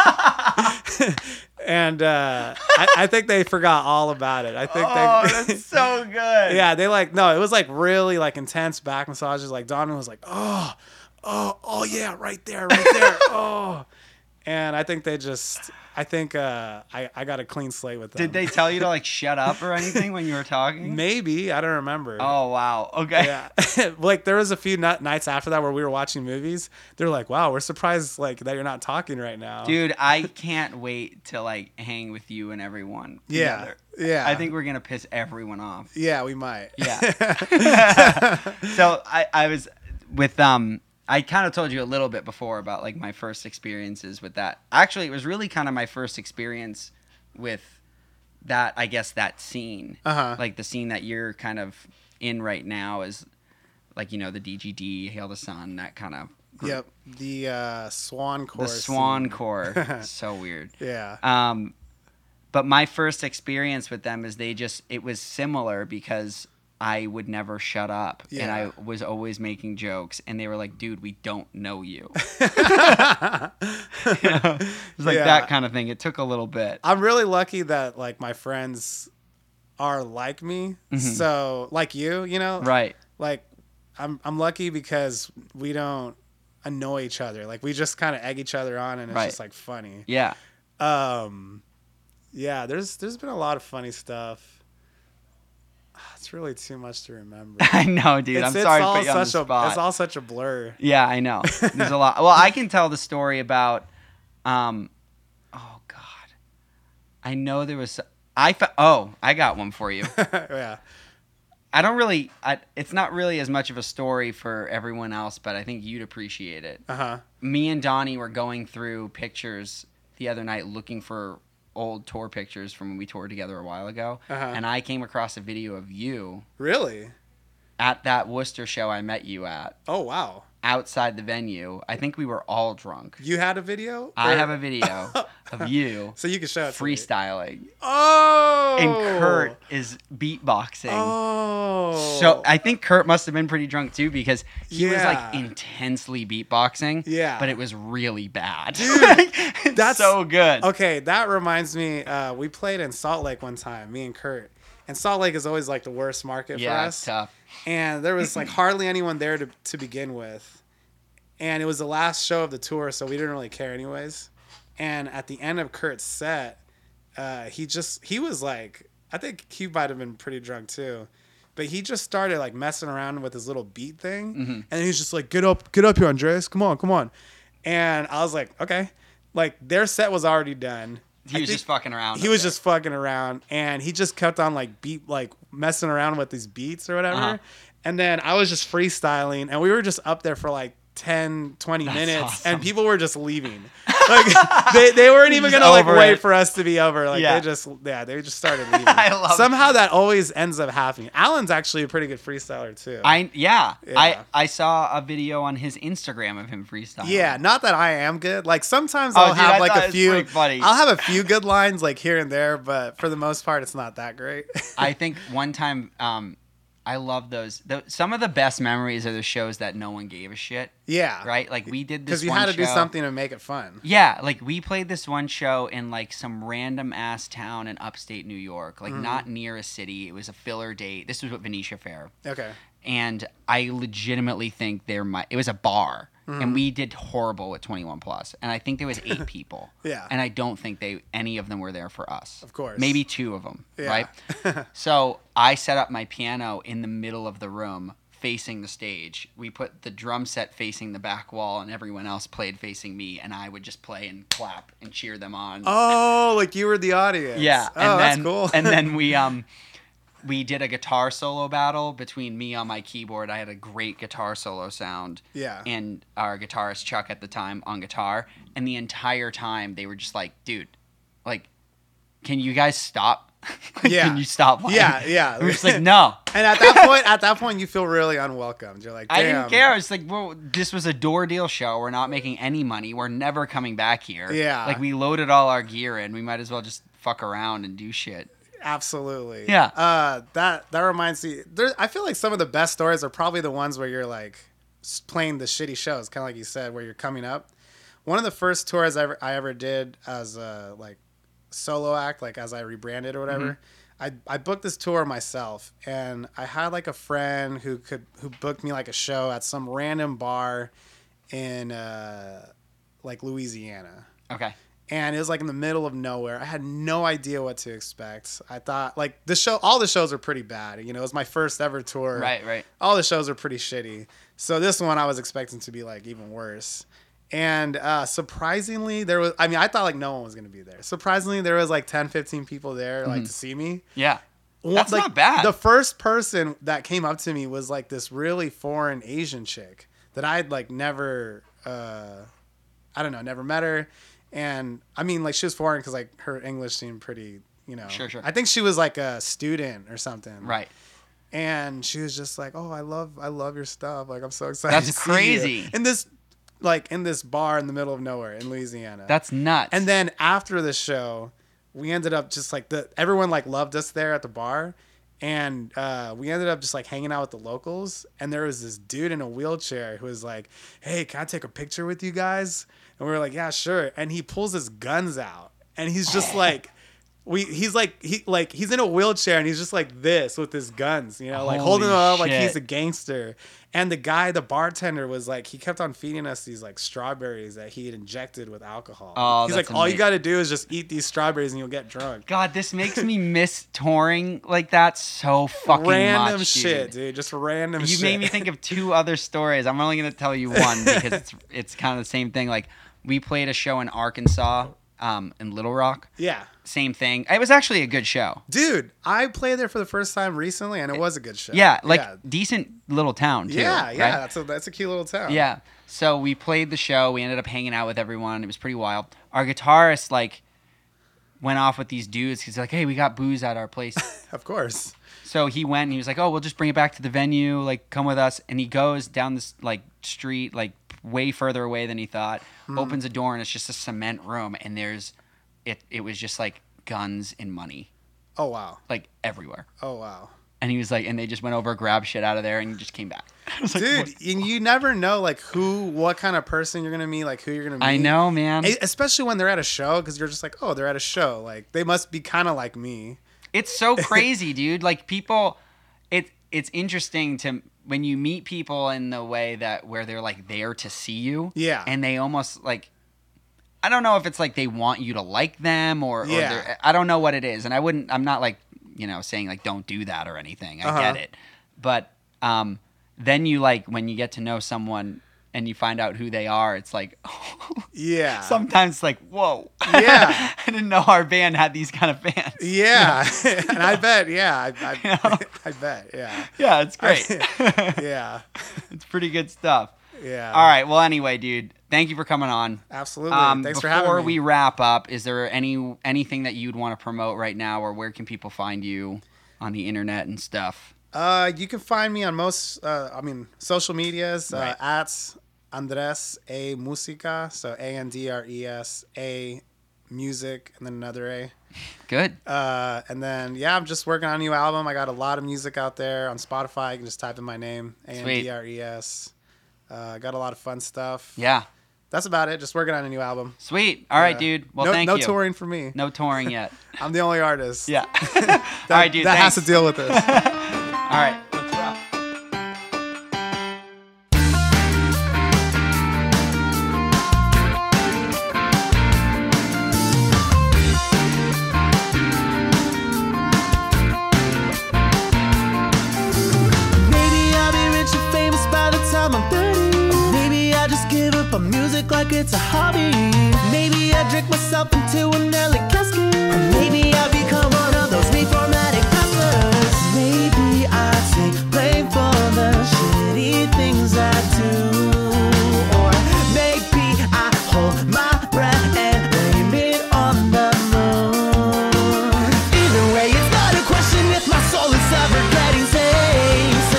And I think they forgot all about it. I think that's so good. Yeah, it was like really like intense back massages. Like Donovan was like, oh yeah, right there. Oh. And I think I got a clean slate with them. Did they tell you to like shut up or anything when you were talking? Maybe, I don't remember. Oh wow. Okay. Yeah. Like there was a few nights after that where we were watching movies. They're like, wow, we're surprised like that you're not talking right now. Dude, I can't wait to like hang with you and everyone together. Yeah. I think we're gonna piss everyone off. Yeah, we might. Yeah. So I was with I kind of told you a little bit before about like my first experiences with that. Actually, it was really kind of my first experience with that, I guess, that scene. Like the scene that you're kind of in right now is like, the DGD, Hail the Sun, that kind of group. Yep. The Swan Core. The Swan scene. Core. So weird. Yeah. But my first experience with them is it was similar because I would never shut up, and I was always making jokes, and they were like, dude, we don't know you. It was like that kind of thing. It took a little bit. I'm really lucky that like my friends are like me. So like you, Right. like I'm lucky because we don't annoy each other. Like we just kind of egg each other on, and it's just like funny. Yeah. Yeah, there's been a lot of funny stuff. It's really too much to remember. I know, dude. I'm sorry to put you on the spot. It's all such a blur. Yeah, I know. There's a lot. Well, I can tell the story about. Oh God, I know there was. I got one for you. Yeah. I don't really. It's not really as much of a story for everyone else, but I think you'd appreciate it. Me and Donnie were going through pictures the other night, looking for old tour pictures from when we toured together a while ago, and I came across a video of you. Really? At that Worcester show I met you at. Oh wow. Outside the venue. I think we were all drunk. You had a video? I have a video of you. So you can show it to freestyling. Me. Oh. And Kurt is beatboxing. Oh. So I think Kurt must have been pretty drunk too, because he was like intensely beatboxing. Yeah. But it was really bad. Dude, that's so good. Okay, that reminds me. We played in Salt Lake one time, me and Kurt. And Salt Lake is always like the worst market for us. Yeah, it's tough. And there was like hardly anyone there to begin with. And it was the last show of the tour, so we didn't really care anyways. And at the end of Kurt's set, he was like, I think he might have been pretty drunk too. But he just started like messing around with his little beat thing. And he's just like, get up here, Andreas. Come on. And I was like, okay. Like their set was already done. He was just fucking around. He was just fucking around, and he just kept on like messing around with these beats or whatever. And then I was just freestyling, and we were just up there for like 10, 20 minutes, awesome. And people were just leaving. Like they weren't even gonna like wait for us to be over. Like they just started leaving. I love Somehow that always ends up happening. Alan's actually a pretty good freestyler too. I saw a video on his Instagram of him freestyling. Yeah, not that I am good. Like sometimes I'll have like a few. I'll have a few good lines like here and there, but for the most part, it's not that great. I think one time. I love those. Some of the best memories are the shows that no one gave a shit. Yeah. Right? Like we did this because you had to do something to make it fun. Yeah. Like we played this one show in like some random ass town in upstate New York. Like not near a city. It was a filler date. This was at Venetia Fair. Okay. And I legitimately think it was a bar. And we did horrible at 21 Plus. And I think there was 8 people. Yeah. And I don't think any of them were there for us. Of course. Maybe 2 of them, yeah. right? So I set up my piano in the middle of the room facing the stage. We put the drum set facing the back wall, and everyone else played facing me, and I would just play and clap and cheer them on. Oh, like you were the audience. Yeah. Oh, that's cool. And then we did a guitar solo battle between me on my keyboard. I had a great guitar solo sound. Yeah. And our guitarist Chuck at the time on guitar. And the entire time they were just like, dude, like, can you guys stop? Yeah. Can you stop playing? Yeah. We're just like, no. And at that point, you feel really unwelcomed. You're like, damn. I didn't care. It's like, well, this was a door deal show. We're not making any money. We're never coming back here. Yeah. Like, we loaded all our gear in. We might as well just fuck around and do shit. Absolutely. Yeah. That reminds me. I feel like some of the best stories are probably the ones where you're like playing the shitty shows, kind of like you said, where you're coming up. One of the first tours I ever did as a like solo act, like as I rebranded or whatever. I booked this tour myself, and I had like a friend who booked me like a show at some random bar in like Louisiana. Okay. And it was like in the middle of nowhere. I had no idea what to expect. I thought like all the shows are pretty bad. You know, it was my first ever tour. Right. All the shows are pretty shitty. So this one I was expecting to be like even worse. And surprisingly, I thought like no one was going to be there. Surprisingly, there was like 10, 15 people there like to see me. Yeah. That's not bad. The first person that came up to me was like this really foreign Asian chick that I'd like never, never met her. And I mean, like she was foreign because like her English seemed pretty, you know. Sure. I think she was like a student or something. Right. And she was just like, "Oh, I love your stuff. Like I'm so excited." That's crazy. In this bar in the middle of nowhere in Louisiana. That's nuts. And then after the show, we ended up just like everyone like loved us there at the bar. And we ended up just like hanging out with the locals. And there was this dude in a wheelchair who was like, "Hey, can I take a picture with you guys?" And we were like, "Yeah, sure." And he pulls his guns out. And he's just like he's in a wheelchair and he's just like this with his guns, like Holy holding them up like shit. he's a gangster. And the bartender was like, he kept on feeding us these like strawberries that he had injected with alcohol. Oh, he's that's like, all you amazing. got to do is just eat these strawberries and you'll get drunk. God, this makes me miss touring like that so fucking Random much, shit, dude. Just random shit. You made me think of 2 other stories. I'm only going to tell you one because it's kind of the same thing. Like, we played a show in Arkansas, in Little Rock. Yeah. Same thing. It was actually a good show. Dude, I played there for the first time recently and it was a good show. Yeah, decent little town, too. Yeah, right? that's a cute little town. Yeah. So we played the show. We ended up hanging out with everyone. It was pretty wild. Our guitarist, went off with these dudes. He's like, hey, we got booze at our place. Of course. So he went and he was like, oh, we'll just bring it back to the venue. Come with us. And he goes down this, street, way further away than he thought. Opens a door and it's just a cement room. And it was just, guns and money. Oh, wow. Everywhere. Oh, wow. And he was like, and they just went over, grabbed shit out of there, and he just came back. I was like, Dude, what? and you never know what kind of person you're gonna meet, who you're gonna meet. I know, man. Especially when they're at a show, because you're just like, oh, they're at a show. They must be kind of like me. It's so crazy, dude. People, it's interesting when you meet people in the way where they're there to see you. Yeah. And they almost I don't know if it's they want you to like them or Yeah. I don't know what it is. And I'm not saying don't do that or anything. I get it. But then you when you get to know someone and you find out who they are, it's Yeah. sometimes whoa. Yeah. I didn't know our band had these kind of fans. Yeah. And I bet, yeah. I bet, yeah. Yeah, it's great. Yeah. It's pretty good stuff. Yeah. All right. Well, anyway, dude, thank you for coming on. Absolutely. Thanks for having me. Before we wrap up, is there anything that you'd want to promote right now, or where can people find you on the internet and stuff? You can find me on most, social medias, Right. at Andres A Musica. So ANDRES A Music and then another A. Good. And then, I'm just working on a new album. I got a lot of music out there on Spotify. You can just type in my name, Sweet. ANDRES. Got a lot of fun stuff. Yeah. That's about it. Just working on a new album. Sweet. All right, dude. Well, thank you. No touring for me. No touring yet. I'm the only artist. Yeah. All right, dude. That thanks. has to deal with this. All right. Let's rock. Maybe I'll be rich and famous by the time I'm 30. Or maybe I just give up on music like it's a hobby. Maybe I drink myself into an early casket. Or maybe I become one of those reformatic pastors. Maybe I take blame for the shitty things I do. Or maybe I hold my breath and blame it on the moon. Either way, it's not a question if my soul is ever getting saved.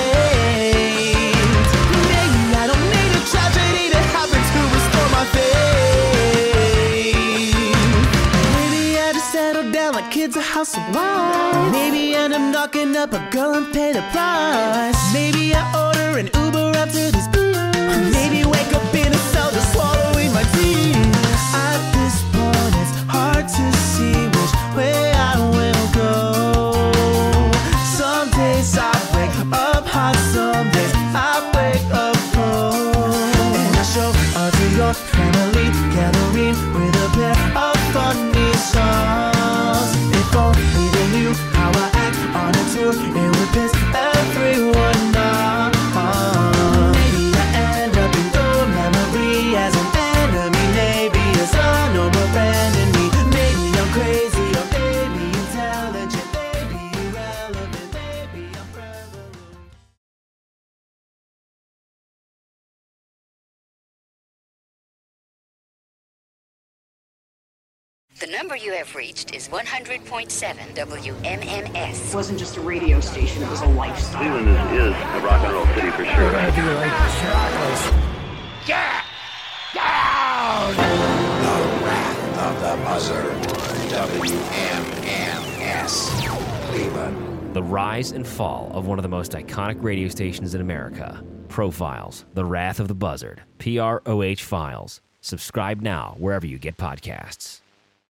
Maybe I don't need a tragedy to happen to restore my faith. Maybe I just settle down like kids a house of wine. Maybe end up knocking up a girl and pay the price. Maybe I order an Uber after this beat. Maybe wake up in a cell just swallowing my tears. At this point it's hard to see which way I will go. Some days I wake up hot, some days I wake up cold. And I show up to your family gathering with a pair of funny songs. If only they knew how I act on a tour, it would piss everyone off. Maybe I end up in your memory as an enemy, maybe as a noble friend in me. Maybe I'm crazy, or maybe intelligent, maybe irrelevant, maybe I'm prevalent. The number you have reached is 100.7 WMMS. It wasn't just a radio station, it was a lifestyle. Cleveland is a rock and roll city for sure. The rise and fall of one of the most iconic radio stations in America. Profiles, The Wrath of the Buzzard, PROH Files. Subscribe now wherever you get podcasts.